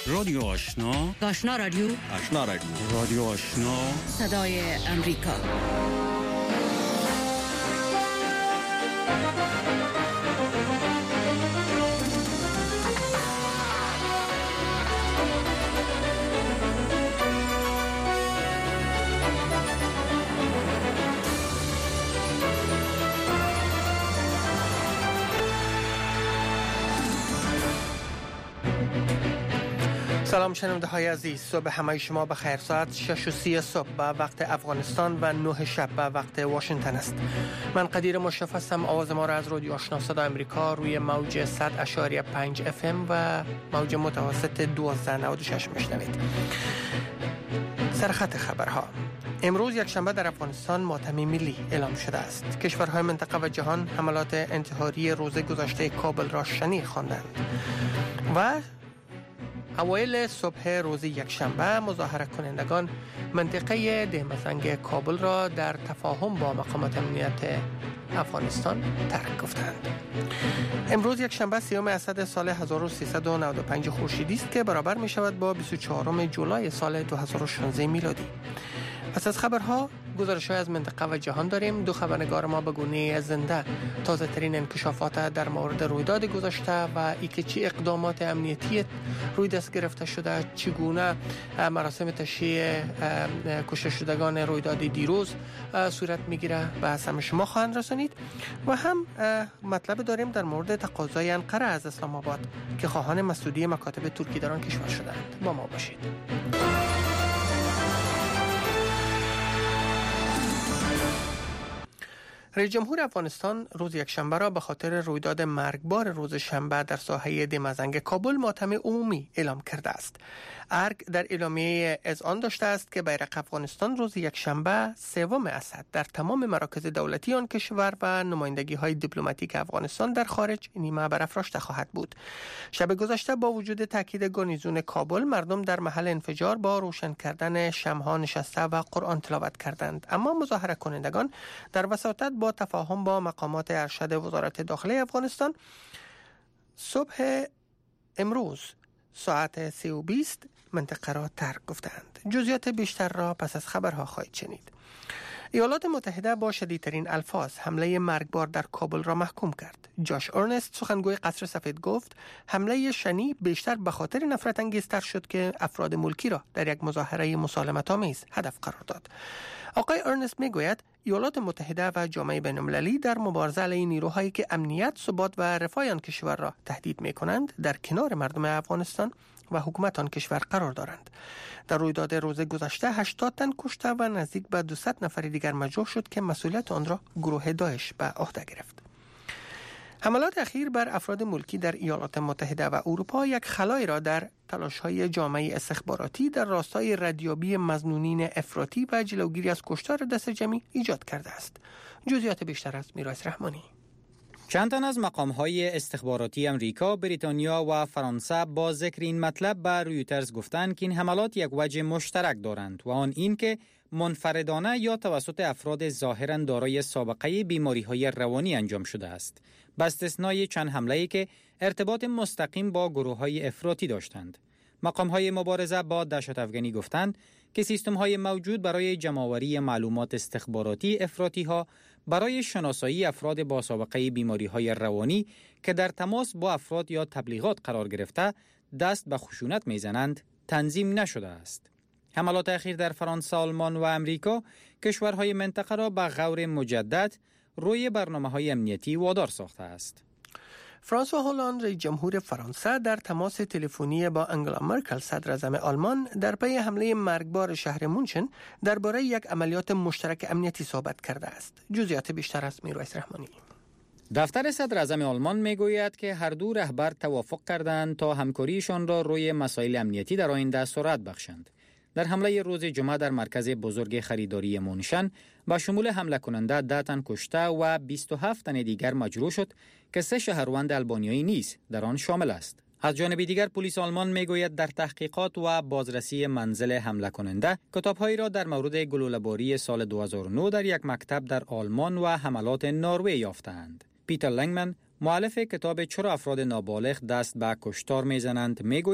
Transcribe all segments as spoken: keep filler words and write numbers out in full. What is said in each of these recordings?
رادیو آشنا، آشنا رادیو، آشنا رادیو، رادیو آشنا، صدای امریکا. سلام شنونده های عزیز، صبح همه شما بخیر. ساعت شش و سی صبح به وقت افغانستان و نه شب به وقت واشنگتن است. من قدیر مشرف هستم. آواز ما را از رادیو آشنا صدای امریکا روی موج صد اشاری پنج اف ام و موج متوسط دوازده نود و شش میشنوید. سرخط خبرها. امروز یک شنبه در افغانستان ماتم ملی اعلام شده است. کشورهای منطقه و جهان حملات انتحاری روز گذشته کابل را شنیع خواندند. و اوایل صبح روز یکشنبه مظاهره کنندگان منطقه دهمزنگ کابل را در تفاهم با مقامات امنیت افغانستان ترک گفتند. امروز یکشنبه سیوم اسد سال هزار و سیصد و نود و پنج خورشیدی است که برابر می شود با بیست و چهارم جولای سال دو هزار و شانزده میلادی. پس از خبرها گزارش‌های از منطقه و جهان داریم. دو خبرنگار ما به گونه زنده تازه ترین انکشافات در مورد رویداد گذشته و اینکه چه اقدامات امنیتی روی دست گرفته شده، چگونه مراسم تشییع کشته شدگان رویداد دیروز صورت میگیره به همه شما خواهند رسانید. و هم مطلب داریم در مورد تقاضای انقره از اسلام آباد که خواهان مسدودی مکاتب ترکی در آن کشور شدند. با ما باشید. رئیس جمهور افغانستان روز یکشنبه را به خاطر رویداد مرگبار روز شنبه در ساحه دهمزنگ کابل ماتم عمومی اعلام کرده است. ارگ در اعلامیه اذعان داشته است که بیرق افغانستان روز یکشنبه سوم اسد در تمام مراکز دولتی آن کشور و نمایندگی های دیپلماتیک افغانستان در خارج نیمه برافراشته خواهد بود. شب گذشته با وجود تاکید گارنیزون کابل، مردم در محل انفجار با روشن کردن شمع‌ها نشسته و قرآن تلاوت کردند. اما مظاهره کنندگان در وساطت با تفاهم با مقامات ارشد وزارت داخله افغانستان صبح امروز ساعت سه و بیست منطقه را ترک گفتند. جزئیات بیشتر را پس از خبرها خواهید شنید. ایالات متحده با شدیدترین الفاظ حمله مرگبار در کابل را محکوم کرد. جاش ارنست، سخنگوی قصر سفید، گفت حمله شنیع بیشتر به خاطر نفرت انگیزتر شد که افراد ملکی را در یک مظاهره مسالمت آمیز هدف قرار داد. آقای ارنست میگوید ایالات متحده و جامعه بین‌المللی در مبارزه علیه نیروهایی که امنیت، ثبات و رفاه آن کشور را تهدید می‌کنند در کنار مردم افغانستان و حکومت آن کشور قرار دارند. در رویداد روز گذشته هشتاد تن کشته و نزدیک به دویست نفر دیگر مجروح شد که مسئولیت آن را گروه داعش به عهده گرفت. حملات اخیر بر افراد ملکی در ایالات متحده و اروپا یک خلایی را در تلاش‌های جامعه استخباراتی در راستای ردیابی مظنونین افراطی و جلوگیری از کشتار دست جمعی ایجاد کرده است. جزئیات بیشتر از میراث رحمانی. چند تن از مقام‌های استخباراتی امریکا، بریتانیا و فرانسه با ذکر این مطلب به رویترز گفتند که این حملات یک وجه مشترک دارند و آن این که منفردانه یا توسط افراد ظاهراً دارای سابقه بیماری‌های روانی انجام شده است، با استثنای چند حمله‌ای که ارتباط مستقیم با گروه‌های افراطی داشتند. مقام‌های مبارزه با دهشت افغانی گفتند که سیستم‌های موجود برای جمع‌آوری معلومات استخباراتی افراطی‌ها برای شناسایی افراد با سابقه بیماری‌های روانی که در تماس با افراد یا تبلیغات قرار گرفته دست به خشونت می‌زنند تنظیم نشده است. حملات اخیر در فرانسه، آلمان و امریکا کشورهای منطقه را به غور مجدد روی برنامه‌های امنیتی وادار ساخته است. فرانسوا هولند، رئیس جمهور فرانسه، در تماس تلفنی با انگلا مرکل، صدر اعظم آلمان، در پی حمله مرگبار شهر مونشن درباره یک عملیات مشترک امنیتی صحبت کرده است. جزئیات بیشتر از میرویس رحمانی. دفتر صدر اعظم آلمان میگوید که هر دو رهبر توافق کردند تا همکاریشان را روی مسائل امنیتی در آینده سرعت بخشند. در حمله روز جمعه در مرکز بزرگ خریداری مونشن با شمول حمله کننده ده تن کشته و بیست و هفت تن دیگر مجروح شد که سه شهروند آلبانیایی نیز در آن شامل است. از جانب دیگر پلیس آلمان میگوید در تحقیقات و بازرسی منزل حمله کننده کتاب‌هایی را در مورد گلوله‌باری سال دو هزار و نه در یک مکتب در آلمان و حملات نروژ یافتند. پیتر لنگمن، مؤلف کتاب چرا افراد نابالغ دست به کشتار میزنند، میگوید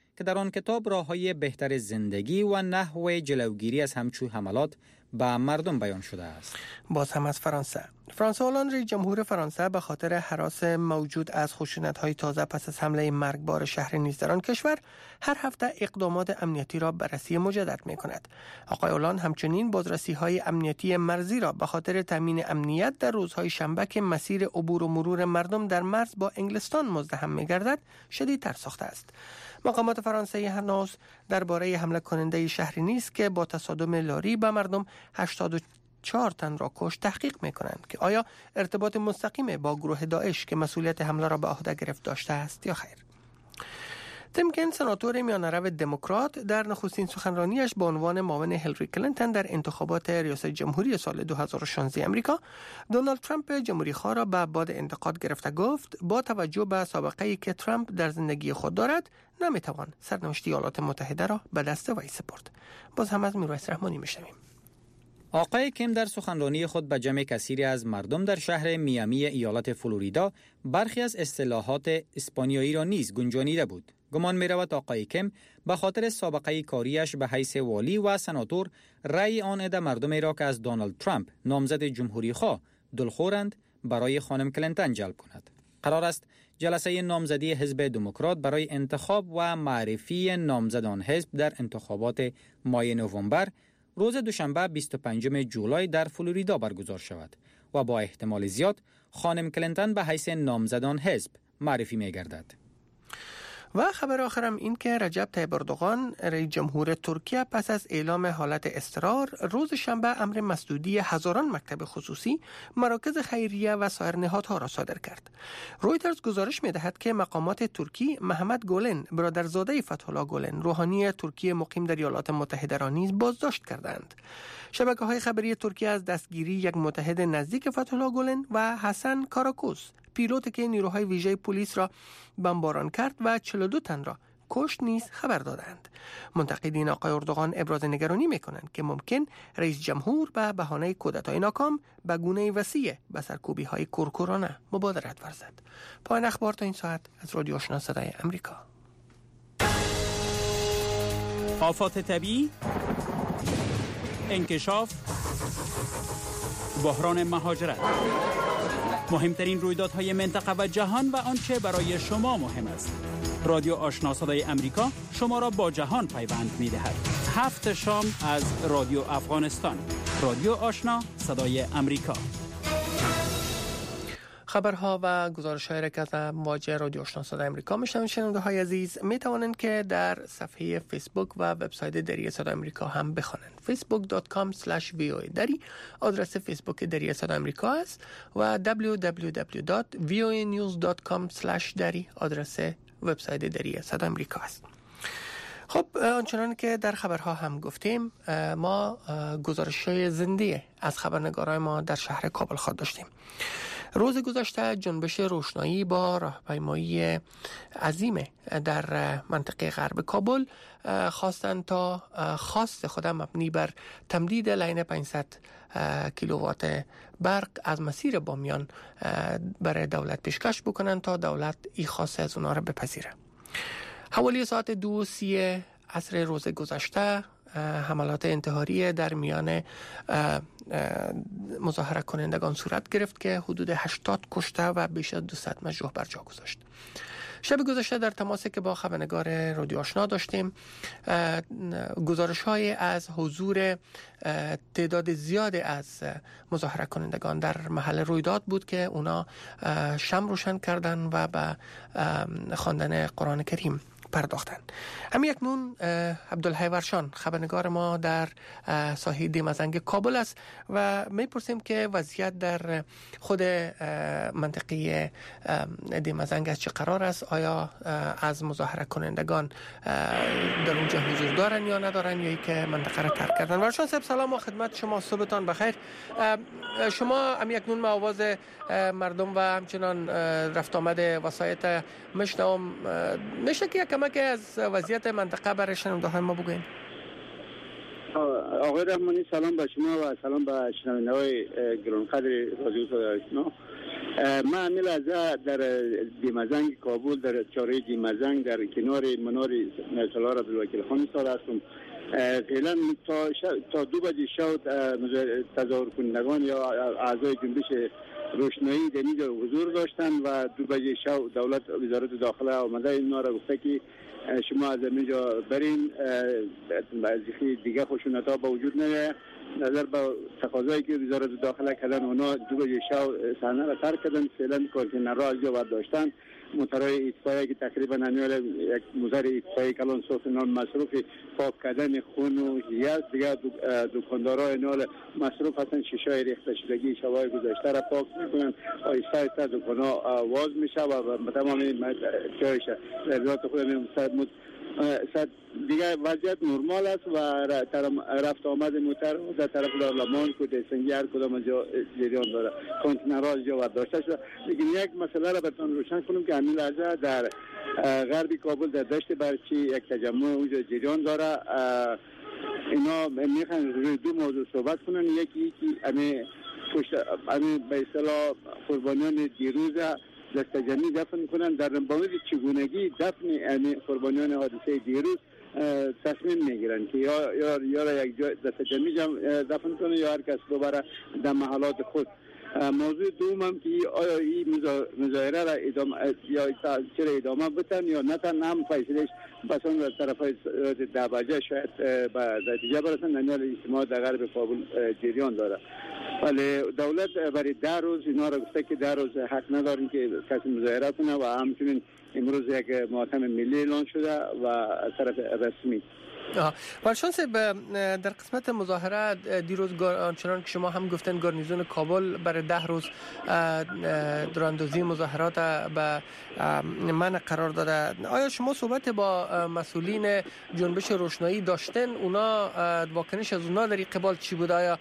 که در آن کتاب راه‌های بهتر زندگی و نحو جلوگیری از همچون حملات به مردم بیان شده است. باز هم از فرانسه. فرانسوا هولند رئیس جمهور فرانسه به خاطر هراس موجود از خشونت‌های تازه پس از حمله مرگبار شهر نیز در آن کشور هر هفته اقدامات امنیتی را بررسی مجدد می‌کند. آقای هولند همچنین بازرسی‌های امنیتی مرزی را به خاطر تامین امنیت در روزهای شنبه که مسیر عبور و مرور مردم در مرز با انگلستان مزدحم می‌گردد شدیدتر ساخته است. مقامات فرانسوی هنوز درباره حمله کننده شهری نیز که با تصادم لاری به مردم هشتاد و چهار تن را کشت تحقیق می‌کنند که آیا ارتباط مستقیم با گروه داعش که مسئولیت حمله را به عهده گرفت داشته است یا خیر. تیم کن، سناتور میانه‌رو دموکرات، در نخستین سخنرانیش به عنوان معاون هیلاری کلینتون در انتخابات ریاست جمهوری سال دو هزار و شانزده امریکا، دونالد ترامپ جمهوری‌خواه را به باد انتقاد گرفته گفت با توجه به سابقه‌ای که ترامپ در زندگی خود دارد، نمی‌توان سرنوشت ایالات متحده را به دست وی سپرد. باز هم از میرویس رحمانی می‌شنویم. آقای کیم در سخنرانی خود به جمع کثیری از مردم در شهر میامی ایالت فلوریدا برخی از اصطلاحات اسپانیایی را نیز گنجانیده بود. گمان می رود آقای کیم به خاطر سابقه کاریش به حیث والی و سناتور رأی آن عده مردمی را که از دونالد ترامپ نامزد جمهوری خواه دلخورند برای خانم کلینتون جلب کند. قرار است جلسه نامزدی حزب دموکرات برای انتخاب و معرفی نامزدان حزب در انتخابات ماه نوامبر روز دوشنبه بیست و پنجم جولای در فلوریدا برگزار شود و با احتمال زیاد خانم کلینتون به حیث نامزدان حزب معرفی می گردد. و خبر آخرم این که رجب طیب اردوغان رئیس جمهور ترکیه پس از اعلام حالت اضطرار روز شنبه امر مسدودی هزاران مکتب خصوصی، مراکز خیریه و سایر نهادها را صادر کرد. رویترز گزارش می‌دهد که مقامات ترکی محمد گولن برادرزاده فتح‌الله گولن روحانی ترکیه مقیم در ایالات متحده را نیز بازداشت کردند. شبکه‌های خبری ترکیه از دستگیری یک متحد نزدیک فتح‌الله گولن و حسن کاراکوس، پیلوتی که نیروهای ویژه پلیس را بمباران کرد و چهل و دو تن را کشت نیز خبر دادند. منتقدین آقای اردوغان ابراز نگرانی می‌کنند که ممکن رئیس جمهور به بهانه کودتای ناکام به گونه وسیع به سرکوبی‌های کورکورانه مبادرت ورزد. پایان اخبار تا این ساعت از رادیو آشنا صدای امریکا. آفات طبیعی، انکشاف، بحران مهاجرت، مهمترین رویدادهای منطقه و جهان و آنچه برای شما مهم است. رادیو آشنا صدای امریکا شما را با جهان پیوند می‌دهد. هفت شام از رادیو افغانستان. رادیو آشنا صدای امریکا. خبرها و گزارش‌های را که از مواجه رادیو آشنا صدای امریکا میشنوید. شنونده‌های عزیز می توانند که در صفحه فیسبوک و وبسایت دری صدای امریکا هم بخوانند. facebook dot com slash v o a دری آدرس فیسبوک دری صدای امریکا است و دبلیو دبلیو دبلیو dot v o a news dot com slash دری آدرس وبسایت دری صدای امریکا است. خب آنچنان که در خبرها هم گفتیم، ما گزارش‌های زنده از خبرنگارای ما در شهر کابل خواهد داشتیم. روز گذشته جنبش روشنایی با راهپیمایی عظیم در منطقه غرب کابل خواستند تا خواست خود مبنی بر تمدید لاین پانصد کیلووات برق از مسیر بامیان برای دولت پیشکش بکنند تا دولت این خواست از اونا را بپذیره. حوالی ساعت دو سی عصر روز گذشته حملات انتحاری در میان مظاهره کنندگان صورت گرفت که حدود هشتاد کشته و بیش از دویست مجروح بر جا گذاشت. شب گذشته در تماسی که با خبرنگار رادیو آشنا داشتیم، گزارش های از حضور تعداد زیادی از مظاهره کنندگان در محل رویداد بود که اونا شمع روشن کردن و به خواندن قرآن کریم پرداختند. همین اکنون عبدالحی ورشان خبرنگار ما در ساحه دیمزنگ کابل است و میپرسیم که وضعیت در خود منطقه دیمزنگ از چه قرار است؟ آیا از مظاهره کنندگان در اونجا حضور دارن یا ندارن یا ای که منطقه را ترک کردن؟ ورشان صاحب سلام و خدمت شما، صبحتان بخیر. شما همین اکنون آواز مردم و همچنان رفت آمد وسایط مشنوم، میشه که کمک از وضعیت منطقه برای شنونده ما بگوین؟ آقای رحمانی سلام به شما و سلام به شنونده های گرانقدر رادیو صدای آشنا. ما عمل از در دیمزنگ کابل در چاره دیمزنگ در کنار منار سالار عبدالوکیل خان سال هستم. فعلا تا, تا دو بجه شب تظاهر کنندگان یا اعضای جنبش روشنایی در اینجا حضور داشتن و دو بجه شب دولت وزارت داخله آمده اینا را گفته که شما از اینجا برین، از دیگه خشونت ها با وجود نیاید. نظر به تقاضایی که وزارت داخله کردن اونا دو بجه شب صحنه را ترک کردن. فعلا کانتینرها از جا برداشتن. موترهای اطفایی که تقریبا همیشه یک موتر اطفایی کلان صوف نام مصروف پاک کردن خون و هیاز، دیگه دکاندارای نال مصروف هستن شیشای ریخته شدگی شبای گذشته را پاک میکنن. آیسته آیسته دکانها واز میشه و تمام جایش لذات خود میموند. دیگه وضعیت نرمال است و رفت آمد موتر در طرف دارالمان کود سنگی هر کدام از جریان داره. کانتینرها از جا برداشته شده. لیکن یک مسئله را براتون روشن کنم که همین لحظه در غرب کابل در دشت برچی یک تجمع اونجا جریان داره. اینا میخوان روی دو موضوع صحبت کنن. یکی یکی همه پشت همه به اصطلاح قربانیان دیروز دستجمعی دفن کنن. در مورد چگونگی دفن یعنی قربانیان حادثه دیروز تصمیم میگیرن که یا یا یا یک جای دستجمعی دفن کنه یا هر کس ببره در محلات خود. موضوع دوم هم که آیا این مظاهره را ادامه یا چرا ادامه بتن یا نتن، هم فیصلش بسان در طرف دبجه شاید به نتیجه برسن. نمیال اجتماع در غرب کابل جریان داره، ولی دولت برای ده روز اینا را گفته که ده روز حق ندارن که کسی مظاهره کنه و همچنین امروز یک ماتم ملی اعلان شده و از طرف رسمی. ولشانس در قسمت مظاهره دیروز آنچنان که شما هم گفتن گارنیزون کابل برای ده روز دراندازی مظاهرات به منع قرار داده. آیا شما صحبت با مسئولین جنبش روشنایی داشتن؟ اونا واکنش از اونا در این قبال چی بود؟ آیا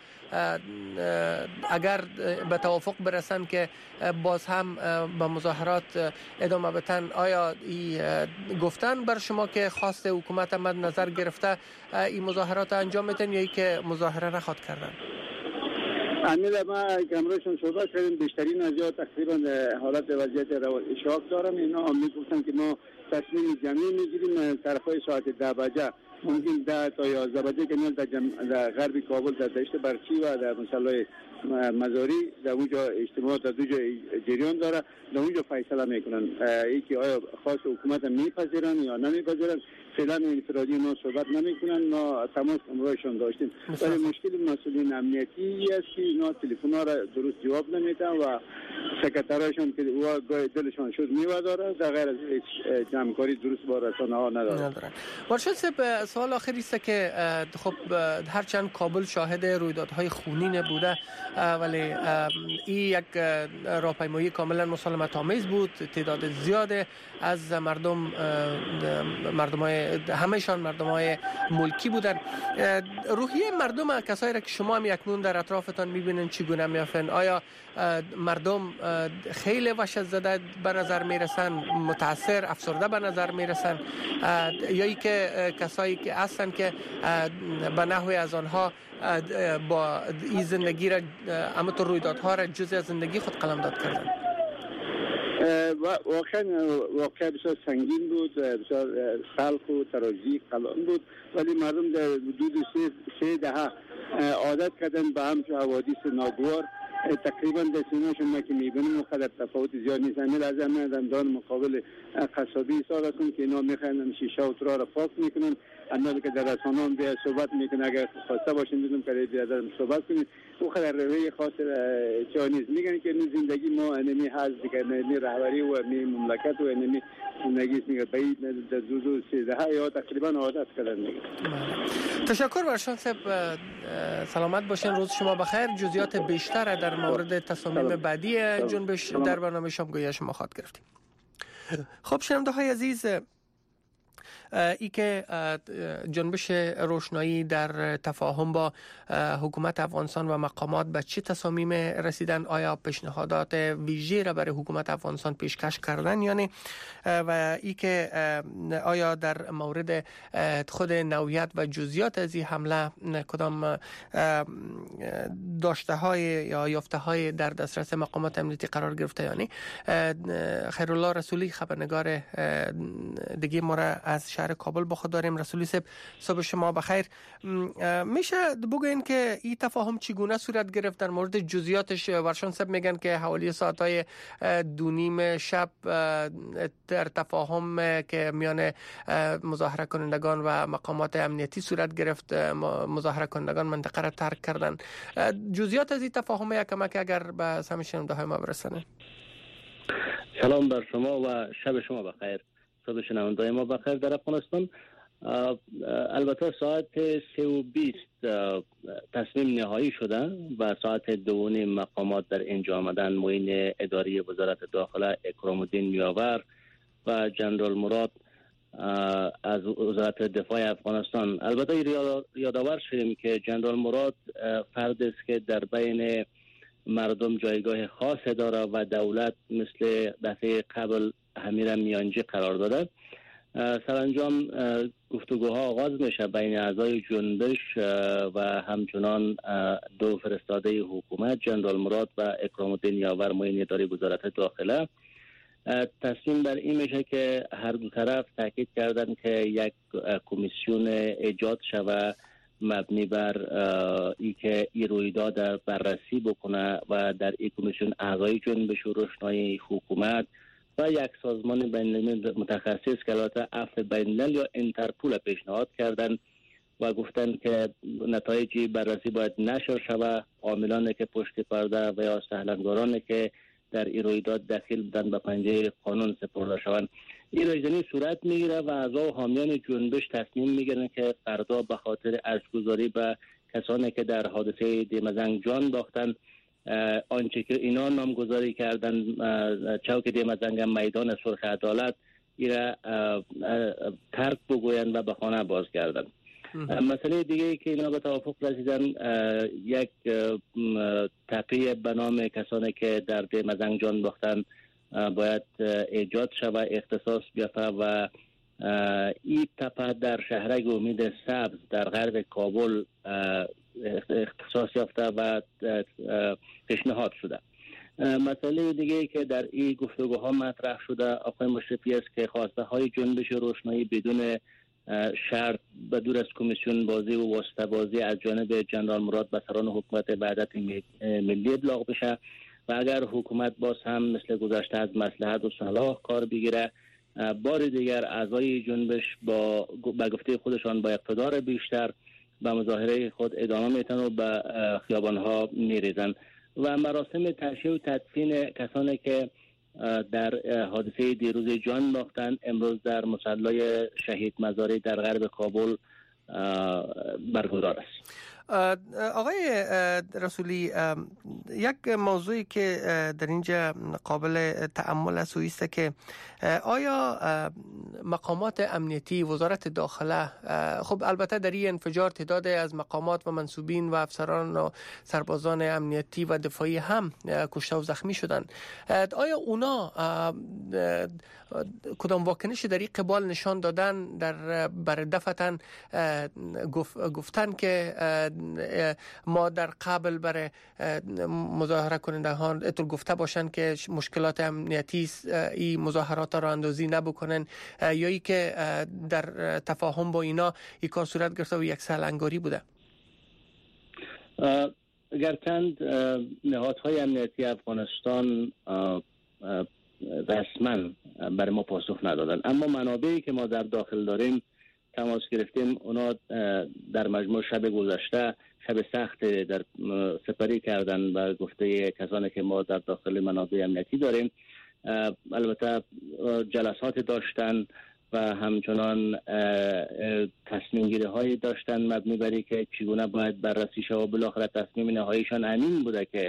اگر به توافق برسن که باز هم به مظاهرات ادامه بدن، آیا ای گفتن بر شما که خواست حکومت مد نظر گرفته این مظاهرات انجام میدن یا ای که مظاهره را خواهد کردن؟ امیل ما کمرشون صحبت کردیم. بیشترین از یا تقریبا حالت وضعیت شاک دارم. اینا هم میگفتن که ما تصمیم جمعی میگیریم طرفای ساعت ده بجه ممکن ده تا یازده بجه که در, جم... در غرب کابل در دشت برچی و در مسئله مزاری در اونجا اجتماع در دو جا جریان داره. در اونجا فیصله میکنن ای که آیا خاص حکومت میپذیرن یا نمیپذیرن. فعلا انفرادی ما صحبت نمیکنن. ما تماس امروزشون داشتیم ولی مشکل مسئولین امنیتی است که اینا تلفن ها را درست جواب نمیدن و سکرتراشون که او دلشون شد میوه داره در غیر از جمعکاری درست با رسانه ها نداره. مرشد صاحب، سوال آخری است که خب هرچند کابل شاهد رویدادهای خونین بوده ولی این یک راهپیمایی کاملا مسالمت آمیز بود. تعداد زیاد از مردم مردمای همهشان مردمای ملکی بودن. روحیه مردم کسایی را که شما هم اکنون در اطرافتان میبینین چگونه میافن؟ آیا مردم خیلی وحشت زده به نظر میرسن، متاثر، افسرده به نظر میرسن، یا ای که کسایی که هستن که به نحوی از آنها با این زندگی را همونطور رویدادها را جزء از زندگی خود قلمداد کردن؟ واقعا واقعا بسیار سنگین بود، بسیار خلق و تراژیک کلان بود، ولی مردم در حدود سه, سه دهه عادت کردن به همچون حوادث ناگوار. تقریبا در سینه‌شون ما که میبینیم مقدر تفاوت زیاد نیست. همین از همه دندان مقابل قصابی ایستاده کن که اینا میخواین شیشه و ترا را پاک میکنن. اندازه که در رسانه هم بیا صحبت میکنن. اگر خواسته باشین میدونم که بیادر صحبت کنید او خدر روی خاص چانیز میگن که این زندگی ما انمی حزب دیگه انمی رهبری و انمی مملکت و انمی زندگی میگه باید در دو دو سیزده یا تقریبا عادت کردن میگه. تشکر برشان صاحب، سلامت باشین، روز شما بخیر. جزئیات بیشتر در مورد تصامیم بعدی جنبش در برنامه شام گویا شما خواهد گرفتیم. خب شنونده های عزیز، ای که جنبش روشنایی در تفاهم با حکومت افغانستان و مقامات به چه تصامیم رسیدن؟ آیا پیشنهادات ویژه را برای حکومت افغانستان پیشکش کردن یا نه؟ و ای که آیا در مورد خود نوعیت و جزئیات از این حمله کدام داشته های یا یافته های در دسترس مقامات امنیتی قرار گرفته یا نه؟ خیرالله رسولی خبرنگار دیگه ما را از شهر کابل با خود داریم. رسولی صاحب صبح شما بخیر. میشه بگوین که این تفاهم چگونه صورت گرفت؟ در مورد جزئیاتش ورشان صاحب میگن که حوالی ساعتهای دو نیم شب در تفاهم که میان مظاهره کنندگان و مقامات امنیتی صورت گرفت، مظاهره کنندگان منطقه را ترک کردن. جزئیات از این تفاهم یکمک اگر به سمع شنونده های ما برسانه. سلام بر شما و شب شما بخیر. صبح شنونده ما بخیر. در افغانستان البته ساعت سه و بیست تصمیم نهایی شده و ساعت دو نیم مقامات در اینجا آمدن. معین اداری وزارت داخله اکرام الدین نیاور و جنرال مراد از وزارت دفاع افغانستان. البته یادآور شدیم که جنرال مراد فرد است که در بین مردم جایگاه خاص داره و دولت مثل دفعه قبل همین میانجی قرار داده. سرانجام گفتگوها آغاز میشه بین اعضای جنبش و همچنان دو فرستاده حکومت جنرال مراد و اکرام الدین نیاور معین اداری وزارت داخله. تصمیم بر این میشه که هر دو طرف تاکید کردن که یک کمیسیون ایجاد شود مبنی بر ای که این رویداد در بررسی بکنه و در این کمیسیون اعضای جنبش و روشنایی حکومت و یک سازمان بین‌المللی متخصص که البته عفو بین‌الملل یا اینترپول پیشنهاد کردن و گفتن که نتایج بررسی باید نشر شود. عاملانی که پشت پرده و یا سهلنگارانی که در این رویداد دخیل بودن به پنجه قانون سپرده شوند. این رایزنی صورت میگیره و اعضا و حامیان جنبش تصمیم میگیرن که فردا به خاطر ارزگذاری به کسانی که در حادثه دیمزنگ جان باختن، آنچه که اینا نامگذاری کردن چوک دیمزنگ میدان سرخ عدالت، ایره ترک بگوین و به خانه بازگردن. مسئله دیگه ای که اینا به توافق رسیدن یک تپه به نام کسانی که در دیمزنگ جان باختن باید ایجاد شود، اختصاص بیافته و این تپه در شهرک امید سبز در غرب کابل اختصاص یافته و پیشنهاد شده. مسئله دیگه که در این گفتگوها مطرح شده آقای مشرفی است که خواسته های جنبش روشنایی بدون شرط به دور از کمیسیون بازی و واسطه بازی از جانب جنرال مراد به سران حکومت وحدت ملی ابلاغ بشه و اگر حکومت باز هم مثل گذشته از مصلحت و صلاح کار بگیره، بار دیگر اعضای جنبش با به گفته خودشان با اقتدار بیشتر به مظاهره خود ادامه میتن و به خیابانها میریزن و مراسم تشییع و تدفین کسانی که در حادثه دیروز جان باختن امروز در مصلی شهید مزاری در غرب کابل برگزار است. آقای رسولی، یک موضوعی که در اینجا قابل تأمل است و است که آیا مقامات امنیتی وزارت داخله، خب البته در این انفجار تعداد از مقامات و منصوبین و افسران و سربازان امنیتی و دفاعی هم کشته و زخمی شدند، آیا اونا کدام واکنشی در این قبال نشان دادن در بر دفتن گفتن که ما در قبل برای مظاهره کنندگان اتول گفته باشند که مشکلات امنیتی این مظاهرات را اندازی نبکنن، یا ای که در تفاهم با اینا این کار صورت گرفته و یک سهلنگاری بوده؟ گرچند نهادهای امنیتی افغانستان رسما برای ما پاسخ ندادن، اما منابعی که ما در داخل داریم تماس گرفتیم، اونا در مجموع شب گذشته شب سخت در سپری کردن و گفته کسانی که ما در داخل منابع امنیتی داریم. البته جلسات داشتن و همچنان تصمیم گیری های داشتن مبنی بر که چگونه باید بررسی شود و بالاخره تصمیم نهاییشان همین بوده که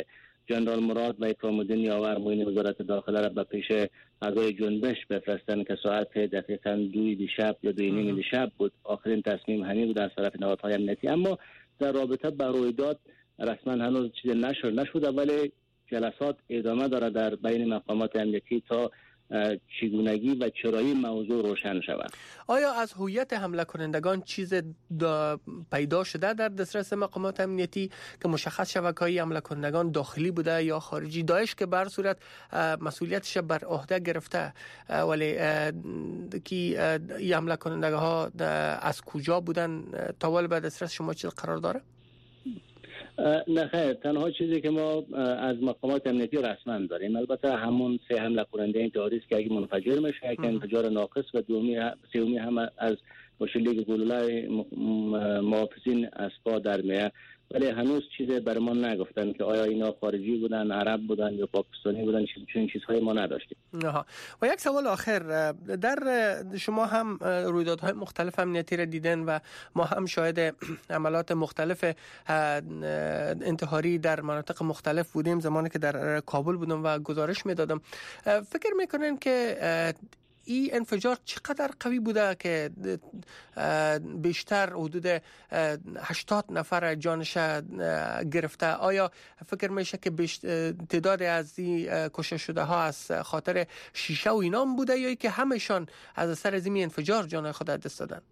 جنرال مراد و اکرام الدین یاور معین وزارت داخله را به پیش اعضای جنبش بفرستن که ساعت دقیقاً دوی دیشب یا دوی نیم دیشب بود. آخرین تصمیم همین بود از طرف نهادهای امنیتی. اما در رابطه با رویداد رسما هنوز چیز نشر نشده، ولی جلسات ادامه داره در بین مقامات امنیتی تا چگونگی و چرایی موضوع روشن شود. آیا از هویت حمله کنندگان چیز پیدا شده در دسترس مقامات امنیتی که مشخص شود که حمله کنندگان داخلی بوده یا خارجی؟ داعش که بر صورت مسئولیتش بر عهده گرفته، ولی کی حمله کننده ها از کجا بودن تا ولی به دسترس شما چیز قرار داره؟ نه خیر، تنها چیزی که ما از مقامات امنیتی رسما داریم البته همون سه حمله کننده انتحاری است که اگه منفجر میشه که انفجار ناقص و دومی سومی هم از باشندگی گلوله محافظین اسپا در میه، ولی هنوز چیزی بر ما نگفتن که آیا اینا خارجی بودن، عرب بودن یا پاکستانی بودن. چون چیزهای ما نداشتیم. آها. و یک سوال آخر، در شما هم رویدادهای مختلف امنیتی را دیدن و ما هم شاهد عملات مختلف انتحاری در مناطق مختلف بودیم زمانی که در کابل بودم و گزارش میدادم. فکر میکنین که این انفجار چقدر قوی بوده که بیشتر حدود هشتاد نفر جانش گرفته؟ آیا فکر میشه که تعداد از این کشته شده ها از خاطر شیشه و اینام بوده یا که همشان از اثر از این انفجار جان خود دست دادن؟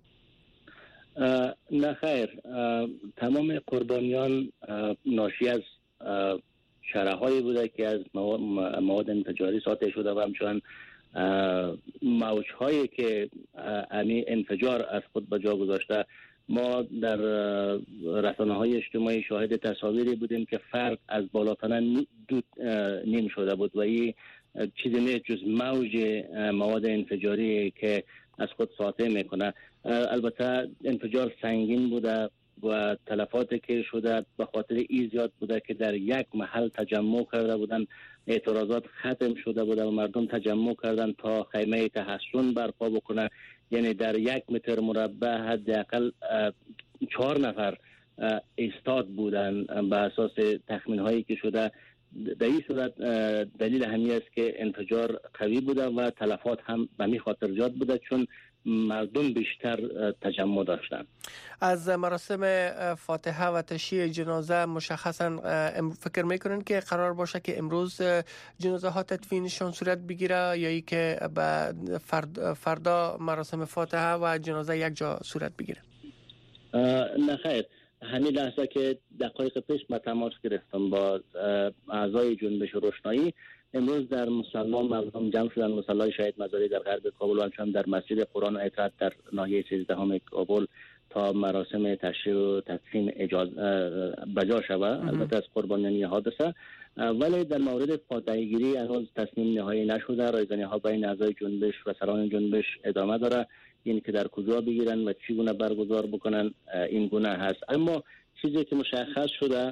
نه خیر، تمام قربانیان ناشی از شرح هایی بوده که از مواد انفجاری ساطع شده و همچنان موج هایی که امی انفجار از خود به جا گذاشته. ما در رسانه های اجتماعی شاهد تصاویری بودیم که فرد از بالاتنه دود نیم شده بود و این چیزی نیست جز موج مواد انفجاری که از خود ساطع میکنه. البته انفجار سنگین بوده و تلفاتی که شده به خاطر ای زیاد بوده که در یک محل تجمع کرده بودن، اعتراضات ختم شده بوده و مردم تجمع کردن تا خیمه تحصن برپا بکنه. یعنی در یک متر مربع حداقل چهار نفر ایستاد بودن به اساس تخمین هایی که شده. در این صورت دلیل همین است که انفجار قوی بوده و تلفات هم به می خاطر زیاد بوده چون مردم بیشتر تجمع داشتن. از مراسم فاتحه و تشییع جنازه مشخصا فکر میکنن که قرار باشه که امروز جنازه ها تدفینشون صورت بگیره یا ای که فرد فردا مراسم فاتحه و جنازه یک جا صورت بگیره؟ نه خیر، همین لحظه که دقایق پیش ما تماس گرفتم با اعضای جنبش روشنایی، امروز در مصلی مردم جمع شدن مصلی شهید مزاری در غرب کابل و همچنان در مسجد قرآن و اطاعت در ناحیه سیزدهم کابل تا مراسم تشییع و تدفین اجازه بجا شود. البته از قربانیان حادثه، ولی در مورد فاتحه گیری هنوز تصمیم نهایی نشده. رایزنی ها بین اعضای جنبش و سران جنبش ادامه داره، این که در کجا بگیرن و چگونه برگزار بکنن این گونه هست. اما چیزی که مشخص شده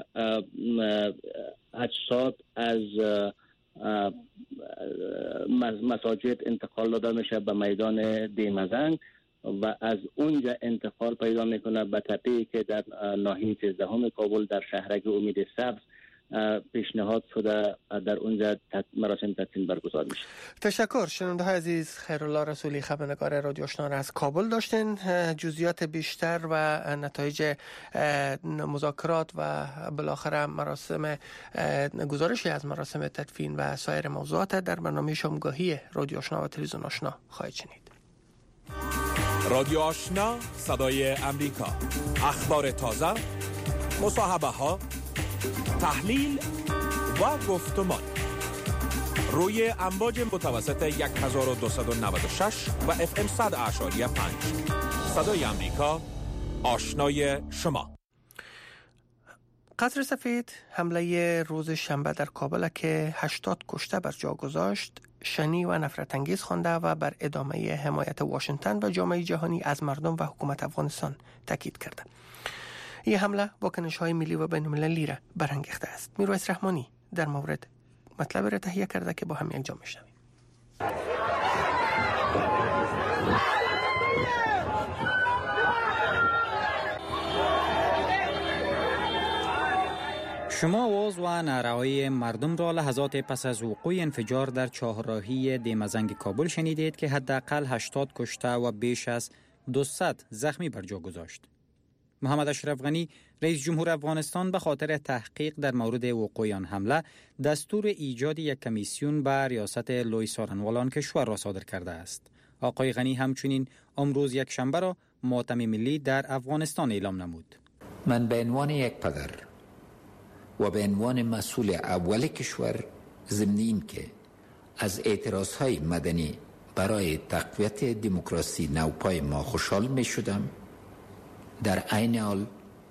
اجساد از مساجد انتقال داده میشه به میدان دیمزنگ و از اونجا انتقال پیدا میکنه به تپه‌ای که در ناحیه سیزدهم کابل در شهرک امید سبز پیشنهاد شده در اونجا مراسم تدفین برگزار میشه. تشکر. شنونده های عزیز، خیرالله رسولی خبرنگار رادیو آشنا را از کابل داشتین. جزئیات بیشتر و نتایج مذاکرات و بالاخره مراسم گزارشی از مراسم تدفین و سایر موضوعات در برنامه شامگاهی رادیو آشنا و تلویزیون آشنا خواهید شنید. رادیو آشنا، صدای امریکا، اخبار تازه، مصاحبه ها، تحلیل و گفتمان روی امواج متوسط هزار و دویست و نود و شش و اف ام صد اعشاری پنج. صدای امریکا، آشنای شما. قطر سفید حمله روز شنبه در کابل که هشتاد کشته بر جا گذاشت شنی و نفرت انگیز خوانده و بر ادامه حمایت واشنگتن و جامعه جهانی از مردم و حکومت افغانستان تاکید کرده. این حمله واکنش‌های ملی و بین‌المللی را برانگیخته است. میرویس رحمانی در مورد مطلب را تهیه کرده که با هم یک جا میشنویم. شما آواز و نعره‌های مردم را لحظات پس از وقوع انفجار در چهارراهی دیمزنگ کابل شنیدید که حداقل هشتاد کشته و بیش از دویست زخمی بر جا گذاشت. محمد اشرف غنی رئیس جمهور افغانستان به خاطر تحقیق در مورد وقوع آن حمله دستور ایجاد یک کمیسیون به ریاست لوی سارنوال کشور را صادر کرده است. آقای غنی همچنین امروز یک شنبه را ماتم ملی در افغانستان اعلام نمود. من به عنوان یک پدر و به عنوان مسئول اول کشور ضمن این که از اعتراضهای مدنی برای تقویت دموکراسی نوپای ما خوشحال می شدم، در عین حال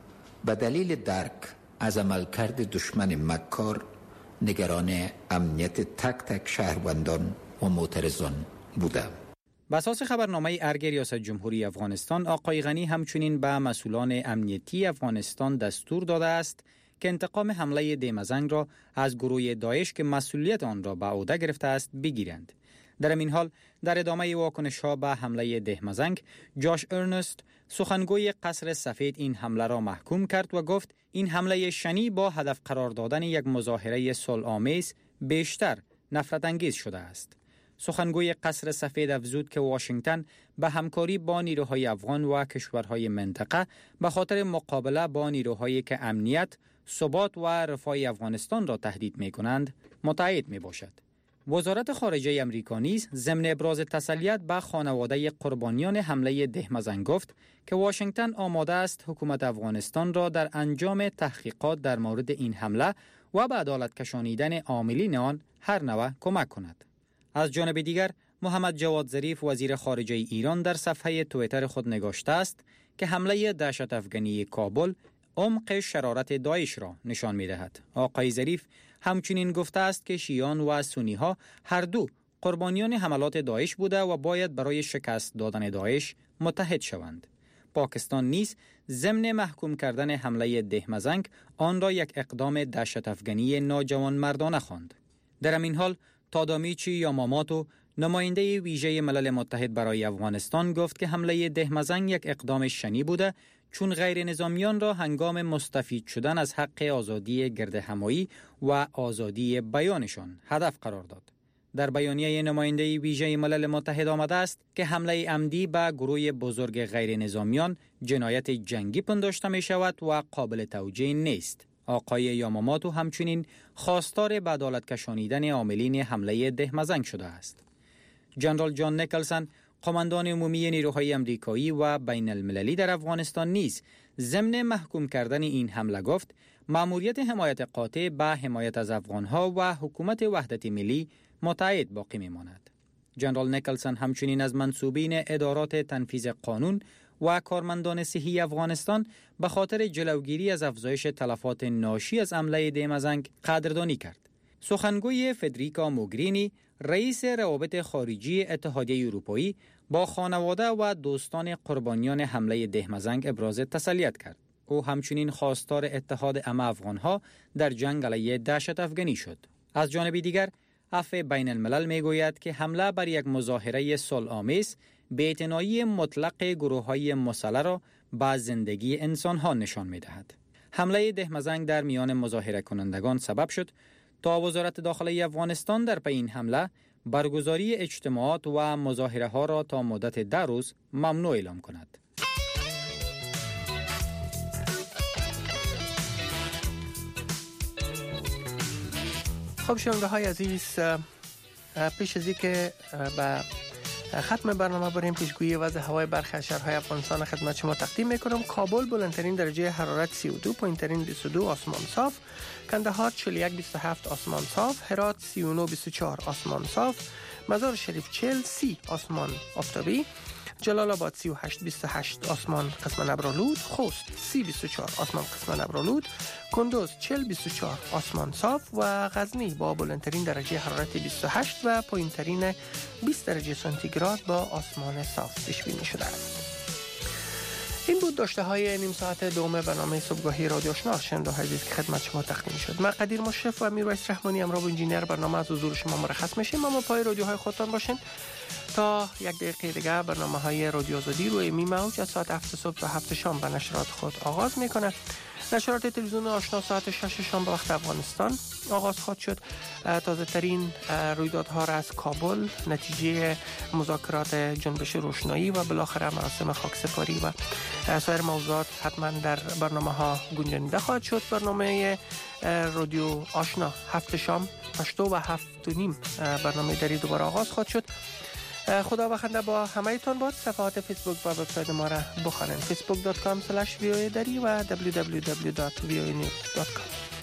به دلیل درک از عملکرد دشمن مکار نگران امنیت تک تک شهروندان و معترضان بودم. بر اساس خبرنامه ارگ ریاست جمهوری افغانستان، آقای غنی همچنین به مسئولان امنیتی افغانستان دستور داده است که انتقام حمله دیمزنگ را از گروه داعش که مسئولیت آن را به عهده گرفته است بگیرند. در این حال در ادامه واکنش‌ها به حمله دیمزنگ، جاش ارنست سخنگوی قصر سفید این حمله را محکوم کرد و گفت این حمله شنی با هدف قرار دادن یک مظاهره صلح‌آمیز بیشتر نفرت انگیز شده است. سخنگوی قصر سفید افزود که واشنگتن به همکاری با نیروهای افغان و کشورهای منطقه به خاطر مقابله با نیروهایی که امنیت، ثبات و رفاه افغانستان را تهدید می کنند متعهد می باشد. وزارت خارجه امریکا نیز ضمن ابراز تسلیت به خانواده قربانیان حمله دهمزنگ گفت که واشنگتن آماده است حکومت افغانستان را در انجام تحقیقات در مورد این حمله و به عدالت کشانیدن عاملین آن هر نوع کمک کند. از جانب دیگر محمد جواد ظریف وزیر خارجه ایران در صفحه توییتر خود نگاشته است که حمله دهشت افغانی کابل عمق شرارت داعش را نشان می دهد. آقای ظریف همچنین گفته است که شیعیان و سنی ها هر دو قربانیان حملات داعش بوده و باید برای شکست دادن داعش متحد شوند. پاکستان نیز ضمن محکوم کردن حمله دهمزنگ آن را یک اقدام دهشت افغانی ناجوان مردانه خواند. در این حال تادامیچی یاماماتو نماینده ویژه ملل متحد برای افغانستان گفت که حمله دهمزنگ یک اقدام شنی بوده چون غیر نظامیان را هنگام مستفید شدن از حق آزادی گردهمایی و آزادی بیانشان هدف قرار داد. در بیانیه نماینده ویژه ملل متحد آمده است که حمله عمدی به گروه بزرگ غیر نظامیان جنایت جنگی پنداشته می شود و قابل توجیه نیست. آقای یاماماتو همچنین خواستار به عدالت کشانیدن عاملین حمله دهمزنگ شده است. جنرال جان نیکلسن قماندان عمومی نیروهای امریکایی و بین المللی در افغانستان نیز ضمن محکوم کردن این حمله گفت مأموریت حمایت قاطع به حمایت از افغانها و حکومت وحدت ملی متعهد باقی میماند. جنرال نیکلسن همچنین از منصوبین ادارات تنفیذ قانون و کارمندان صحی افغانستان به خاطر جلوگیری از افزایش تلفات ناشی از حمله دهمزنگ قدردانی کرد. سخنگوی فدریکا موگرینی رئیس روابط خارجی اتحادیه اروپایی با خانواده و دوستان قربانیان حمله دهمزنگ ابراز تسلیت کرد. او همچنین خواستار اتحاد عمه افغانها در جنگ علیه دهشت افغانی شد. از جانب دیگر عفو بین الملل می گوید که حمله بر یک مظاهره صلح‌آمیز بی‌اعتنایی مطلق گروه‌های مسلح را به زندگی انسان‌ها نشان می‌دهد. حمله دهمزنگ در میان مظاهره کنندگان سبب شد تا وزارت داخله افغانستان در پی این حمله برگزاری اجتماعات و مظاهره ها را تا مدت ده روز ممنوع اعلام کند. خب شنونده های عزیز، پیش از اینکه به ختم برنامه بریم پیشگویی وضع هوای برخی از شهرهای افغانستان خدمت شما تقدیم میکنم. کابل بلندترین درجه حرارت سی و دو، پایینترین بیست و دو آسمان صاف، کندهار چهل و یک بیست و هفت آسمان صاف، هرات سی و نه بیست و چهار آسمان صاف، مزار شریف چهل سی آسمان آفتابی، جلال آباد سی و هشت بیست و هشت آسمان قسم ابرآلود، خوست سی بیست و چهار آسمان قسم ابرآلود، کندوز چهل بیست و چهار آسمان صاف و غزنی با بلندترین درجه حرارت بیست و هشت و پایینترین بیست درجه سانتیگراد با آسمان صاف پیش بینی شده است. این بود داشته های نیم ساعت دوم برنامه صبحگاهی رادیو آشنا شنونده عزیز که خدمت شما تقدیم شد. من قدیر مشرف و میرویس رحمانی امرو با انجینیر برنامه از حضور شما مرخص میشیم. اما پای رادیوهای خودتان باشین تا یک دقیقه دیگه برنامه های رادیو آزادی روی می موج از ساعت هفت صبح تا هفت شام به نشرات خود آغاز میکنه. نشرات تلویزیون آشنا ساعت شش شام به وقت افغانستان آغاز خواهد شد. تازه ترین رویدادها را از کابل، نتیجه مذاکرات جنبش روشنایی و بالاخره مراسم خاکسپاری و سایر موضوعات حتما در برنامه ها گنجانیده خواهد شد. برنامه رادیو آشنا هفت شام هشت و هفت و نیم برنامه دری دوباره آغاز خواهد شد. خدا بخنده با همه تان باد. صفحات فیسبوک و وبسایت ما را بخوانید: facebook dot com slash voa dari و double-u double-u double-u dot voa news dot com.